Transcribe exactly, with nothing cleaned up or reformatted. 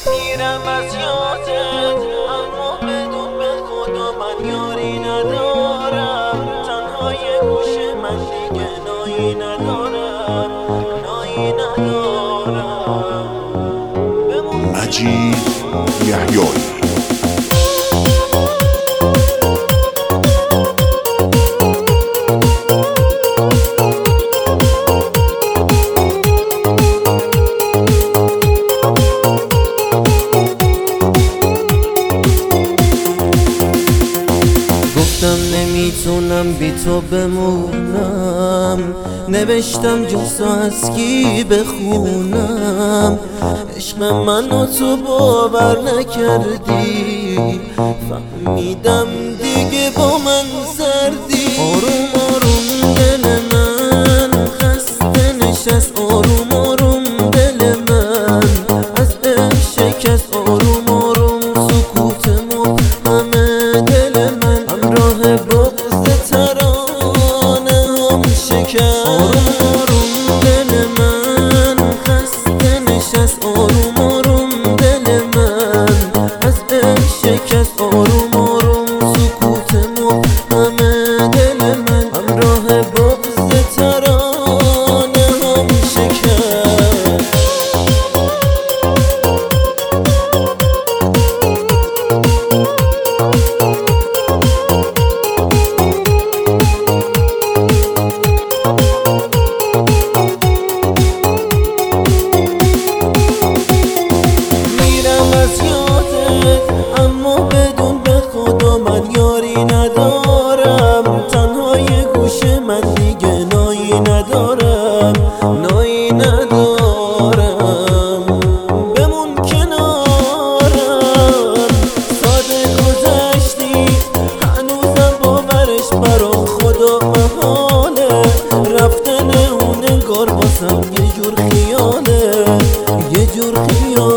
میرم از یادت اما بدون به خدا من یاری ندارم. تنهای گوش من دیگه نایی ندارم، نایی ندارم. مجید یحیایی. نمیتونم بی تو بمونم، نوشتم جزو از کی بخونم. عشق منو تو باور نکردی، فهمیدم دیگه با من زردی. آروم آروم دل من خسته نشست، آروم آروم دل من از عشق شکست. آروم آروم سکوت مبهم دل من همراه بغض ترانه هم شکست. آروم آروم دل من خسته نشست، آروم آروم دل من از عشق شکست. آروم آروم سکوت مبهم دل من همراه بغض ترانه هم شکست. اما بدون به خدا من یاری ندارم. تنهای گوش من دیگه نایی ندارم، نایی ندارم. بمون کنارم، ساده گذشتی هنوزم باورش برا خدا محاله. رفتن اون انگار بازم یه جور خیاله، یه جور خیاله.